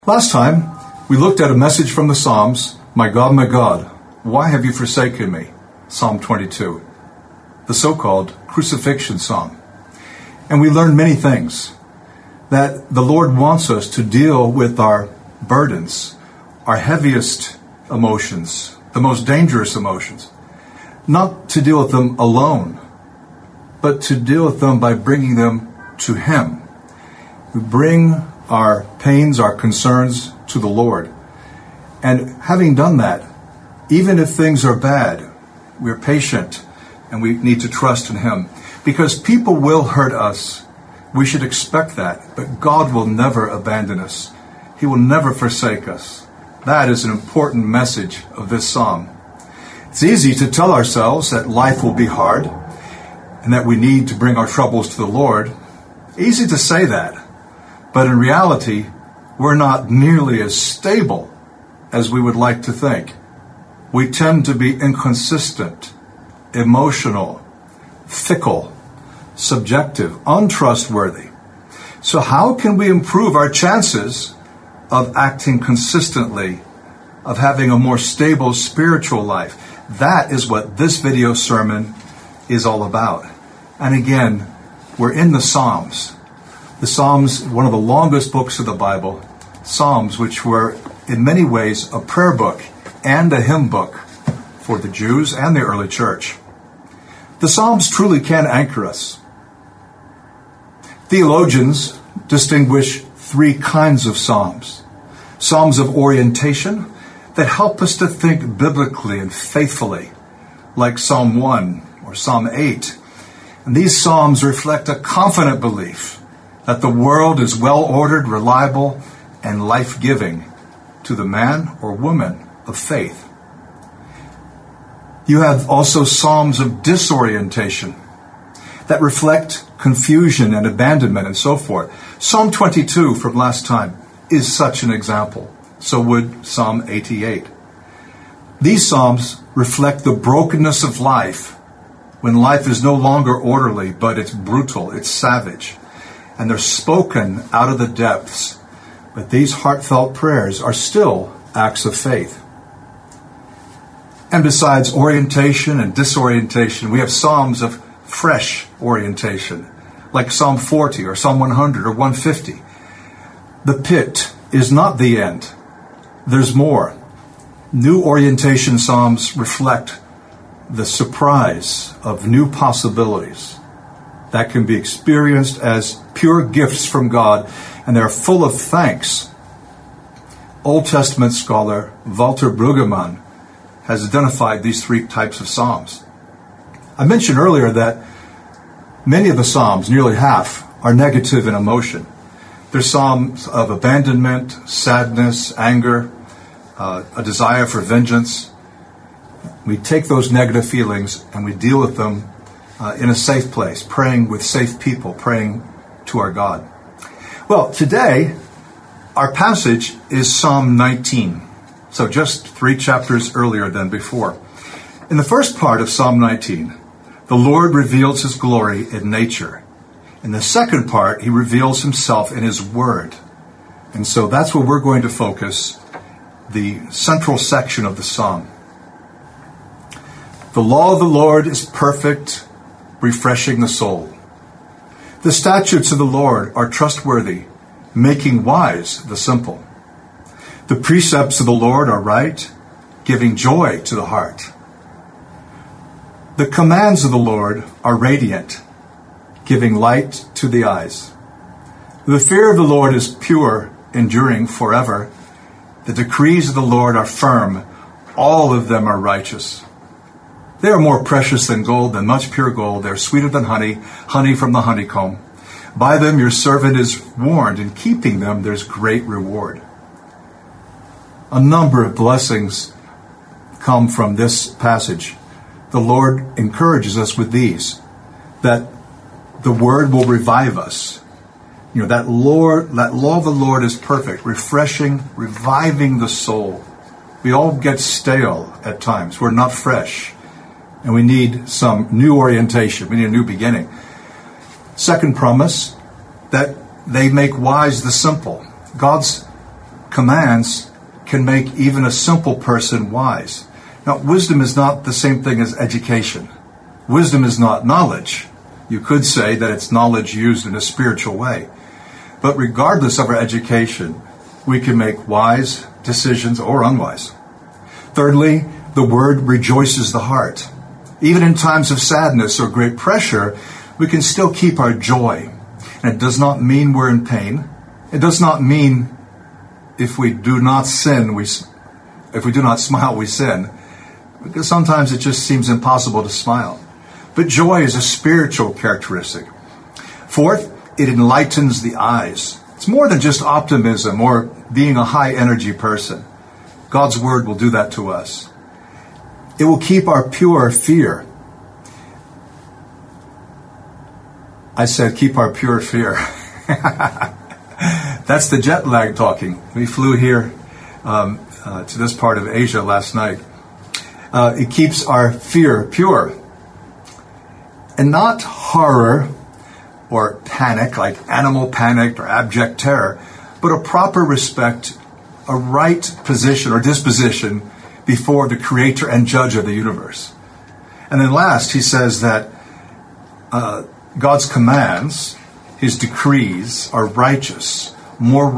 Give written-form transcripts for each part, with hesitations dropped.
Last time, we looked at a message from the Psalms, my God, why have you forsaken me? Psalm 22, the so-called crucifixion psalm. And we learned many things, that the Lord wants us to deal with our burdens, our heaviest emotions, the most dangerous emotions, not to deal with them alone, but to deal with them by bringing them to Him. We bring our pains, our concerns to the Lord. And having done that, even if things are bad, we're patient and we need to trust in Him. Because people will hurt us. We should expect that. But God will never abandon us. He will never forsake us. That is an important message of this psalm. It's easy to tell ourselves that life will be hard and that we need to bring our troubles to the Lord. Easy to say that. But in reality, we're not nearly as stable as we would like to think. We tend to be inconsistent, emotional, fickle, subjective, untrustworthy. So how can we improve our chances of acting consistently, of having a more stable spiritual life? That is what this video sermon is all about. And again, we're in the Psalms. The Psalms, one of the longest books of the Bible, Psalms, which were in many ways a prayer book and a hymn book for the Jews and the early church. The Psalms truly can anchor us. Theologians distinguish three kinds of Psalms. Psalms of orientation that help us to think biblically and faithfully, like Psalm 1 or Psalm 8. And these Psalms reflect a confident belief that the world is well-ordered, reliable, and life-giving to the man or woman of faith. You have also Psalms of disorientation that reflect confusion and abandonment and so forth. Psalm 22 from last time is such an example. So would Psalm 88. These Psalms reflect the brokenness of life when life is no longer orderly, but it's brutal, it's savage. And they're spoken out of the depths. But these heartfelt prayers are still acts of faith. And besides orientation and disorientation, we have Psalms of fresh orientation, like Psalm 40 or Psalm 100 or 150. The pit is not the end. There's more. New orientation Psalms reflect the surprise of new possibilities that can be experienced as pure gifts from God, and they're full of thanks. Old Testament scholar Walter Brueggemann has identified these three types of Psalms. I mentioned earlier that many of the Psalms, nearly half, are negative in emotion. They're Psalms of abandonment, sadness, anger, a desire for vengeance. We take those negative feelings and we deal with them in a safe place, praying with safe people, praying to our God. Well, today, our passage is Psalm 19. So just 3 chapters earlier than before. In the first part of Psalm 19, the Lord reveals His glory in nature. In the second part, He reveals Himself in His Word. And so that's where we're going to focus, the central section of the Psalm. The law of the Lord is perfect, refreshing the soul. The statutes of the Lord are trustworthy, making wise the simple. The precepts of the Lord are right, giving joy to the heart. The commands of the Lord are radiant, giving light to the eyes. The fear of the Lord is pure, enduring forever. The decrees of the Lord are firm, all of them are righteous. They are more precious than gold, than much pure gold. They are sweeter than honey, honey from the honeycomb. By them your servant is warned. In keeping them there's great reward. A number of blessings come from this passage. The Lord encourages us with these, that the Word will revive us. You know, that law of the Lord is perfect, refreshing, reviving the soul. We all get stale at times. We're not fresh. And we need some new orientation. We need a new beginning. Second promise, that they make wise the simple. God's commands can make even a simple person wise. Now, wisdom is not the same thing as education. Wisdom is not knowledge. You could say that it's knowledge used in a spiritual way. But regardless of our education, we can make wise decisions or unwise. Thirdly, the word rejoices the heart. Even in times of sadness or great pressure, we can still keep our joy. And it does not mean we're in pain. It does not mean if we do not sin, if we do not smile, we sin. Because sometimes it just seems impossible to smile. But joy is a spiritual characteristic. Fourth, it enlightens the eyes. It's more than just optimism or being a high energy person. God's word will do that to us. It will keep our pure fear. I said keep our pure fear. That's the jet lag talking. We flew here to this part of Asia last night. It keeps our fear pure. And not horror or panic, like animal panic or abject terror, but a proper respect, a right position or disposition before the creator and judge of the universe. And then last, he says that God's commands, his decrees, are righteous, more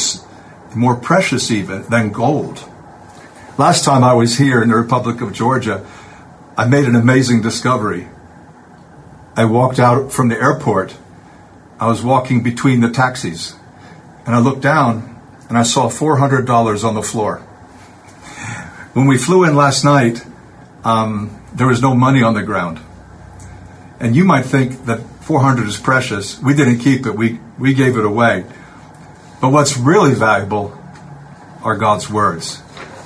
precious even than gold. Last time I was here in the Republic of Georgia, I made an amazing discovery. I walked out from the airport. I was walking between the taxis, and I looked down, and I saw $400 on the floor. When we flew in last night, there was no money on the ground. And you might think that 400 is precious. We didn't keep it. We gave it away. But what's really valuable are God's words.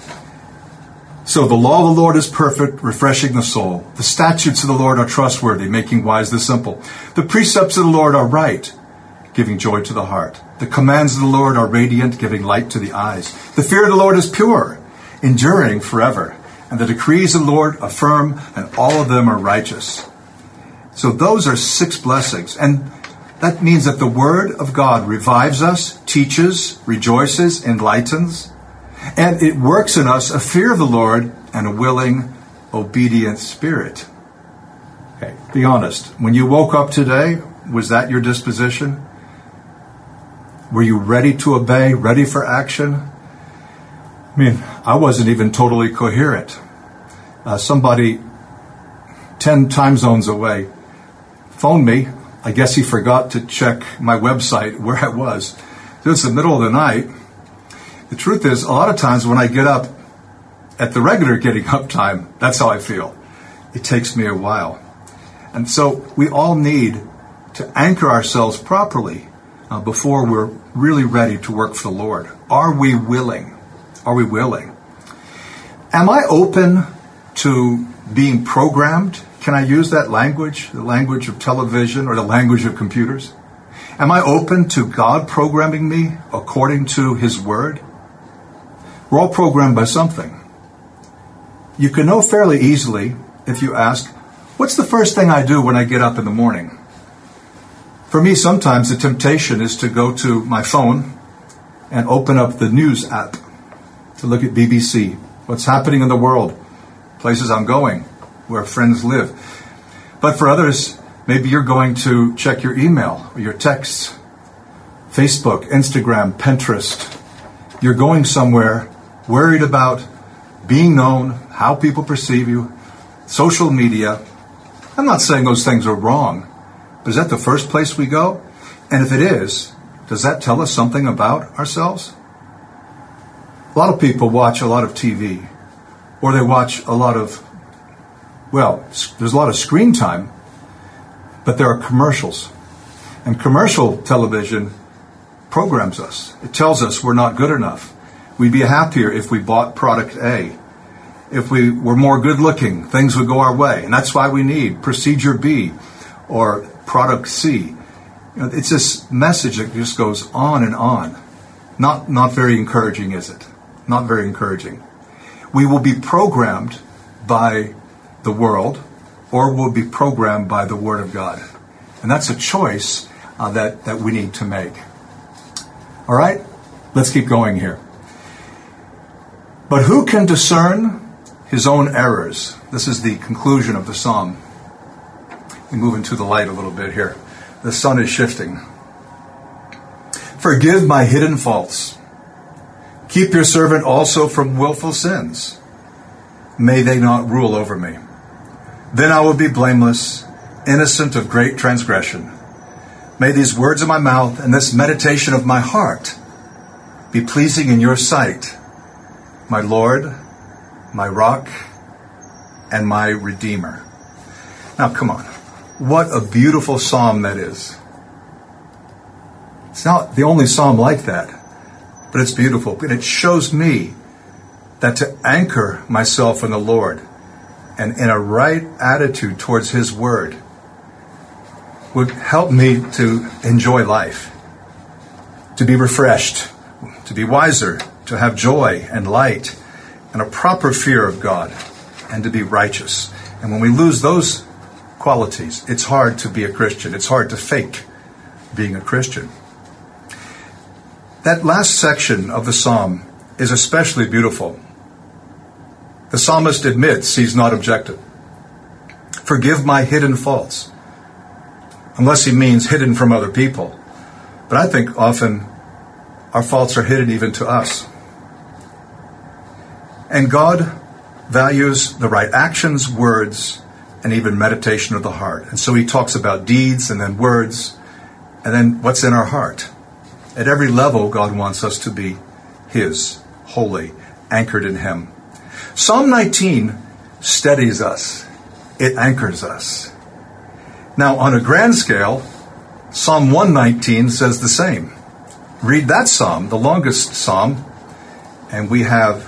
So the law of the Lord is perfect, refreshing the soul. The statutes of the Lord are trustworthy, making wise the simple. The precepts of the Lord are right, giving joy to the heart. The commands of the Lord are radiant, giving light to the eyes. The fear of the Lord is pure, enduring forever. And the decrees of the Lord are firm, and all of them are righteous. So those are 6 blessings. And that means that the Word of God revives us, teaches, rejoices, enlightens. And it works in us a fear of the Lord and a willing, obedient spirit. Okay, be honest. When you woke up today, was that your disposition? Were you ready to obey, ready for action? I mean, I wasn't even totally coherent. Somebody 10 time zones away phoned me. I guess he forgot to check my website where I was. It was the middle of the night. The truth is, a lot of times when I get up at the regular getting up time, that's how I feel. It takes me a while. And so we all need to anchor ourselves properly before we're really ready to work for the Lord. Are we willing? Are we willing? Am I open to being programmed? Can I use that language, the language of television or the language of computers? Am I open to God programming me according to his word? We're all programmed by something. You can know fairly easily if you ask, what's the first thing I do when I get up in the morning? For me, sometimes the temptation is to go to my phone and open up the news app to look at BBC, what's happening in the world, places I'm going, where friends live. But for others, maybe you're going to check your email or your texts, Facebook, Instagram, Pinterest. You're going somewhere worried about being known, how people perceive you, social media. I'm not saying those things are wrong, but is that the first place we go? And if it is, does that tell us something about ourselves? A lot of people watch a lot of TV, or they watch a lot of, well, there's a lot of screen time, but there are commercials. And commercial television programs us. It tells us we're not good enough. We'd be happier if we bought product A. If we were more good looking, things would go our way. And that's why we need procedure B or product C. You know, it's this message that just goes on and on. Not very encouraging, is it? Not very encouraging. We will be programmed by the world, or we'll be programmed by the Word of God. And that's a choice that we need to make. All right? Let's keep going here. But who can discern his own errors? This is the conclusion of the psalm. We move into the light a little bit here. The sun is shifting. Forgive my hidden faults. Keep your servant also from willful sins. May they not rule over me. Then I will be blameless, innocent of great transgression. May these words of my mouth and this meditation of my heart be pleasing in your sight, my Lord, my rock, and my Redeemer. Now, come on. What a beautiful psalm that is. It's not the only psalm like that, but it's beautiful. And it shows me that to anchor myself in the Lord and in a right attitude towards His Word would help me to enjoy life, to be refreshed, to be wiser, to have joy and light and a proper fear of God, and to be righteous. And when we lose those qualities, it's hard to be a Christian. It's hard to fake being a Christian. That last section of the psalm is especially beautiful. The psalmist admits he's not objective. Forgive my hidden faults. Unless he means hidden from other people. But I think often our faults are hidden even to us. And God values the right actions, words, and even meditation of the heart. And so He talks about deeds and then words and then what's in our heart. At every level, God wants us to be His, holy, anchored in Him. Psalm 19 steadies us. It anchors us. Now, on a grand scale, Psalm 119 says the same. Read that psalm, the longest psalm, and we have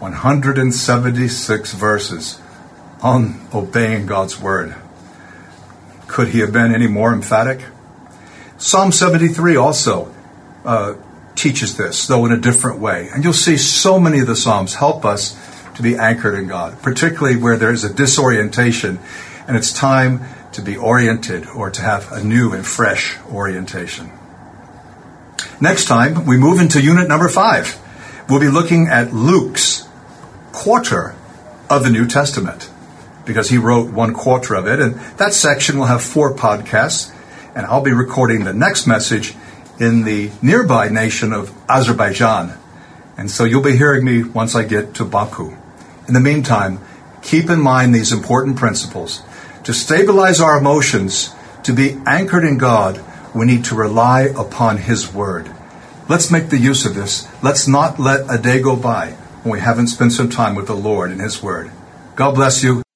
176 verses on obeying God's word. Could he have been any more emphatic? Psalm 73 also teaches this, though in a different way. And you'll see so many of the Psalms help us to be anchored in God, particularly where there is a disorientation and it's time to be oriented or to have a new and fresh orientation. Next time, we move into unit number 5. We'll be looking at Luke's quarter of the New Testament, because he wrote 1/4 of it, and that section will have 4 podcasts, and I'll be recording the next message in the nearby nation of Azerbaijan. And so you'll be hearing me once I get to Baku. In the meantime, keep in mind these important principles. To stabilize our emotions, to be anchored in God, we need to rely upon His Word. Let's make the use of this. Let's not let a day go by when we haven't spent some time with the Lord and His Word. God bless you.